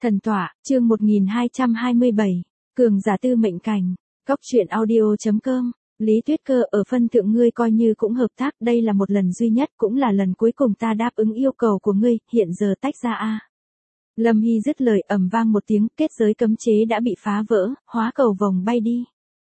Thần tọa, chương 1227, cường giả tư mệnh cảnh, Cóc truyện audio.com, Lý Tuyết Cơ ở phân thượng ngươi coi như cũng hợp tác, đây là một lần duy nhất cũng là lần cuối cùng ta đáp ứng yêu cầu của ngươi, hiện giờ tách ra a. Lâm Hy dứt lời ầm vang một tiếng, kết giới cấm chế đã bị phá vỡ, hóa cầu vòng bay đi.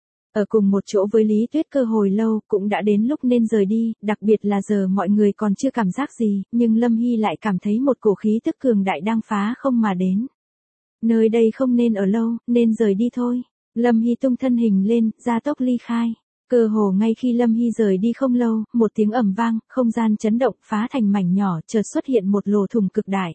Ở cùng một chỗ với Lý Tuyết Cơ hồi lâu, cũng đã đến lúc nên rời đi, đặc biệt là giờ mọi người còn chưa cảm giác gì, nhưng Lâm Hy lại cảm thấy một cổ khí tức cường đại đang phá không mà đến. Nơi đây không nên ở lâu, nên rời đi thôi. Lâm Hy tung thân hình lên, gia tốc ly khai. Cơ hồ ngay khi Lâm Hy rời đi không lâu, một tiếng ầm vang, không gian chấn động, phá thành mảnh nhỏ, chợt xuất hiện một lỗ thủng cực đại.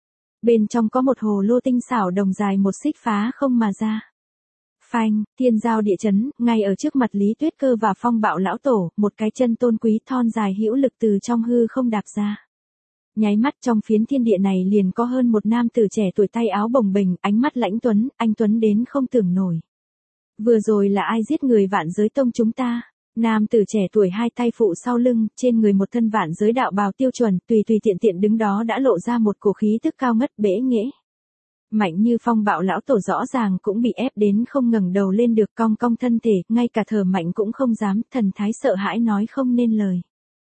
Bên trong có một hồ lô tinh xảo đồng dài một xích phá không mà ra. Phanh, thiên giao địa chấn, ngay ở trước mặt Lý Tuyết Cơ và Phong Bạo lão tổ, một cái chân tôn quý thon dài hữu lực từ trong hư không đạp ra. Nháy mắt trong phiến thiên địa này liền có hơn một nam tử trẻ tuổi tay áo bồng bềnh, ánh mắt lãnh tuấn, anh tuấn đến không tưởng nổi. Vừa rồi là ai giết người Vạn Giới Tông chúng ta? Nam tử trẻ tuổi hai tay phụ sau lưng, trên người một thân Vạn Giới đạo bào tiêu chuẩn, tùy tiện tiện đứng đó đã lộ ra một cổ khí tức cao ngất bẽ nghễ. Mạnh như Phong Bạo lão tổ rõ ràng cũng bị ép đến không ngẩng đầu lên được, cong cong thân thể, ngay cả thở mạnh cũng không dám, thần thái sợ hãi nói không nên lời.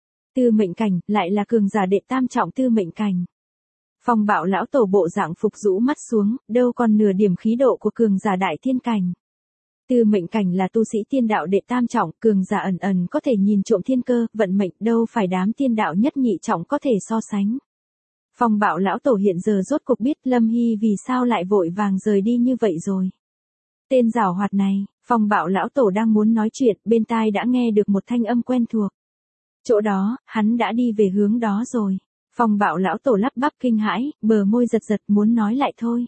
Tư mệnh cảnh, lại là cường giả đệ tam trọng tư mệnh cảnh. Phong Bạo lão tổ bộ dạng phục rũ mắt xuống, đâu còn nửa điểm khí độ của cường giả đại thiên cảnh. Tư mệnh cảnh là tu sĩ tiên đạo đệ tam trọng, cường giả ẩn ẩn có thể nhìn trộm thiên cơ, vận mệnh, đâu phải đám tiên đạo nhất nhị trọng có thể so sánh. Phong Bạo lão tổ hiện giờ rốt cục biết Lâm Hy vì sao lại vội vàng rời đi như vậy rồi. Tên giảo hoạt này, Phong Bạo lão tổ đang muốn nói chuyện, bên tai đã nghe được một thanh âm quen thuộc. Chỗ đó, hắn đã đi về hướng đó rồi. Phong Bạo lão tổ lắp bắp kinh hãi, bờ môi giật giật muốn nói lại thôi.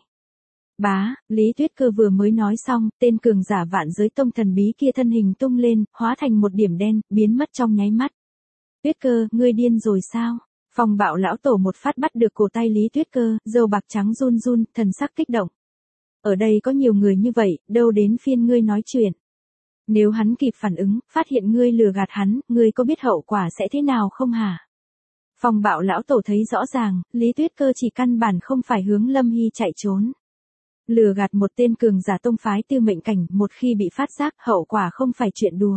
Bá, Lý Tuyết Cơ vừa mới nói xong, tên cường giả Vạn Giới Tông thần bí kia thân hình tung lên, hóa thành một điểm đen, biến mất trong nháy mắt. Tuyết Cơ, ngươi điên rồi sao? Phong Bạo lão tổ một phát bắt được cổ tay Lý Tuyết Cơ, râu bạc trắng run run, thần sắc kích động. Ở đây có nhiều người như vậy, đâu đến phiên ngươi nói chuyện. Nếu hắn kịp phản ứng, phát hiện ngươi lừa gạt hắn, ngươi có biết hậu quả sẽ thế nào không hả? Phong Bạo lão tổ thấy rõ ràng, Lý Tuyết Cơ chỉ căn bản không phải hướng Lâm Hy chạy trốn. Lừa gạt một tên cường giả tông phái tư mệnh cảnh, một khi bị phát giác, hậu quả không phải chuyện đùa.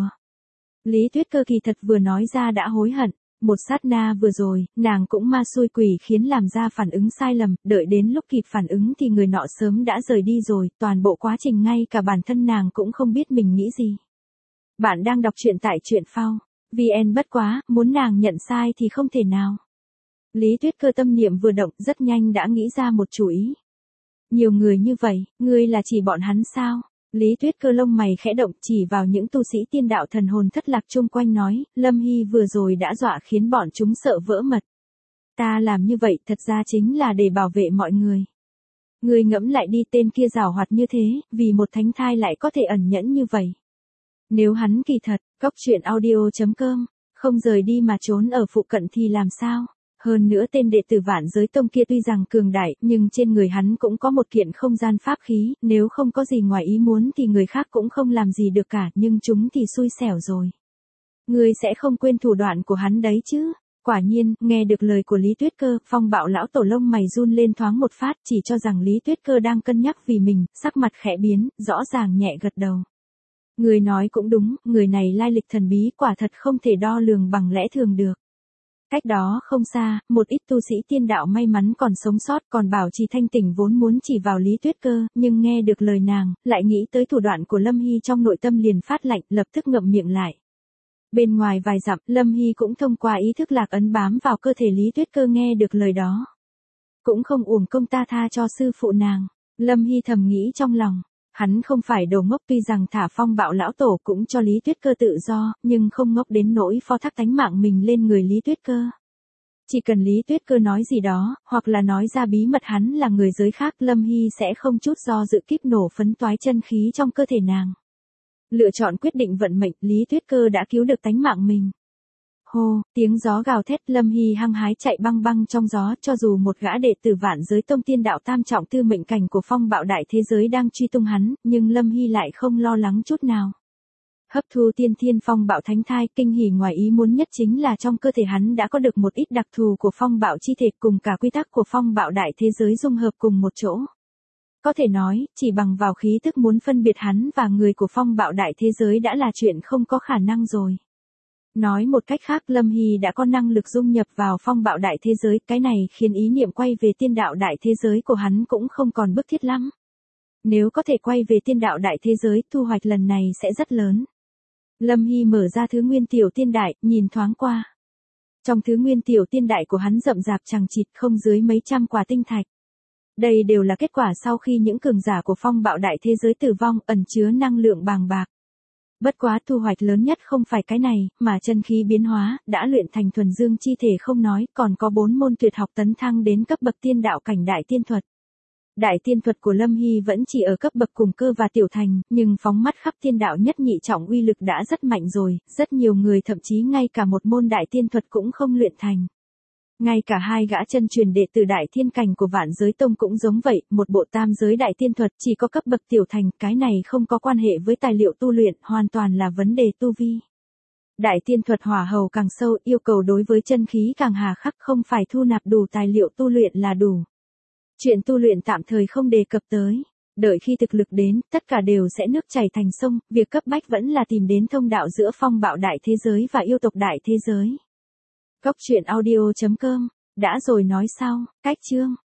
Lý Tuyết Cơ kỳ thật vừa nói ra đã hối hận. Một sát na vừa rồi, nàng cũng ma xui quỷ khiến làm ra phản ứng sai lầm, đợi đến lúc kịp phản ứng thì người nọ sớm đã rời đi rồi, toàn bộ quá trình ngay cả bản thân nàng cũng không biết mình nghĩ gì. Bạn đang đọc truyện tại truyện phao, VN bất quá, muốn nàng nhận sai thì không thể nào. Lý Tuyết Cơ tâm niệm vừa động, rất nhanh đã nghĩ ra một chủ ý. Nhiều người như vậy, ngươi là chỉ bọn hắn sao? Lý Tuyết Cơ lông mày khẽ động, chỉ vào những tu sĩ tiên đạo thần hồn thất lạc chung quanh nói, Lâm Hy vừa rồi đã dọa khiến bọn chúng sợ vỡ mật. Ta làm như vậy thật ra chính là để bảo vệ mọi người. Ngươi ngẫm lại đi, tên kia giảo hoạt như thế, vì một thánh thai lại có thể ẩn nhẫn như vậy. Nếu hắn kỳ thật, Cóc truyện audio.com, không rời đi mà trốn ở phụ cận thì làm sao? Hơn nữa tên đệ tử Vạn Giới Tông kia tuy rằng cường đại, nhưng trên người hắn cũng có một kiện không gian pháp khí, nếu không có gì ngoài ý muốn thì người khác cũng không làm gì được cả, nhưng chúng thì xui xẻo rồi. Ngươi sẽ không quên thủ đoạn của hắn đấy chứ? Quả nhiên, nghe được lời của Lý Tuyết Cơ, Phong Bạo lão tổ lông mày run lên thoáng một phát, chỉ cho rằng Lý Tuyết Cơ đang cân nhắc vì mình, sắc mặt khẽ biến, rõ ràng nhẹ gật đầu. Người nói cũng đúng, người này lai lịch thần bí, quả thật không thể đo lường bằng lẽ thường được. Cách đó không xa, một ít tu sĩ tiên đạo may mắn còn sống sót, còn bảo trì thanh tỉnh vốn muốn chỉ vào Lý Tuyết Cơ, nhưng nghe được lời nàng, lại nghĩ tới thủ đoạn của Lâm Hy trong nội tâm liền phát lạnh, lập tức ngậm miệng lại. Bên ngoài vài dặm, Lâm Hy cũng thông qua ý thức lạc ấn bám vào cơ thể Lý Tuyết Cơ nghe được lời đó. Cũng không uổng công ta tha cho sư phụ nàng, Lâm Hy thầm nghĩ trong lòng. Hắn không phải đồ ngốc, tuy rằng thả Phong Bạo lão tổ cũng cho Lý Tuyết Cơ tự do, nhưng không ngốc đến nỗi phó thác tánh mạng mình lên người Lý Tuyết Cơ. Chỉ cần Lý Tuyết Cơ nói gì đó, hoặc là nói ra bí mật hắn là người giới khác, Lâm Hy sẽ không chút do dự kíp nổ phấn toái chân khí trong cơ thể nàng. Lựa chọn quyết định vận mệnh, Lý Tuyết Cơ đã cứu được tánh mạng mình. Hô, tiếng gió gào thét, Lâm Hy hăng hái chạy băng băng trong gió, cho dù một gã đệ tử Vạn Giới Tông tiên đạo tam trọng tư mệnh cảnh của Phong Bạo đại thế giới đang truy tung hắn, nhưng Lâm Hy lại không lo lắng chút nào. Hấp thu tiên thiên Phong Bạo thánh thai, kinh hỉ ngoài ý muốn nhất chính là trong cơ thể hắn đã có được một ít đặc thù của Phong Bạo chi thể cùng cả quy tắc của Phong Bạo đại thế giới dung hợp cùng một chỗ. Có thể nói, chỉ bằng vào khí tức muốn phân biệt hắn và người của phong bạo đại thế giới đã là chuyện không có khả năng rồi. Nói một cách khác, Lâm Hy đã có năng lực dung nhập vào phong bạo đại thế giới, cái này khiến ý niệm quay về tiên đạo đại thế giới của hắn cũng không còn bức thiết lắm. Nếu có thể quay về tiên đạo đại thế giới, thu hoạch lần này sẽ rất lớn. Lâm Hy mở ra thứ nguyên tiểu tiên đại, nhìn thoáng qua. Trong thứ nguyên tiểu tiên đại của hắn rậm rạp chằng chịt không dưới mấy trăm quả tinh thạch. Đây đều là kết quả sau khi những cường giả của phong bạo đại thế giới tử vong, ẩn chứa năng lượng bàng bạc. Bất quá thu hoạch lớn nhất không phải cái này, mà chân khí biến hóa, đã luyện thành thuần dương chi thể không nói, còn có 4 môn tuyệt học tấn thăng đến cấp bậc tiên đạo cảnh đại tiên thuật. Đại tiên thuật của Lâm Hy vẫn chỉ ở cấp bậc cùng cơ và tiểu thành, nhưng phóng mắt khắp tiên đạo nhất nhị trọng uy lực đã rất mạnh rồi, rất nhiều người thậm chí ngay cả một môn đại tiên thuật cũng không luyện thành. Ngay cả hai gã chân truyền đệ tử đại thiên cảnh của Vạn Giới Tông cũng giống vậy, một bộ tam giới đại tiên thuật chỉ có cấp bậc tiểu thành, cái này không có quan hệ với tài liệu tu luyện, hoàn toàn là vấn đề tu vi. Đại tiên thuật hỏa hầu càng sâu, yêu cầu đối với chân khí càng hà khắc, không phải thu nạp đủ tài liệu tu luyện là đủ. Chuyện tu luyện tạm thời không đề cập tới. Đợi khi thực lực đến, tất cả đều sẽ nước chảy thành sông, việc cấp bách vẫn là tìm đến thông đạo giữa phong bạo đại thế giới và yêu tộc đại thế giới. Cốc truyện audio.com, đã rồi nói sau, cách chương.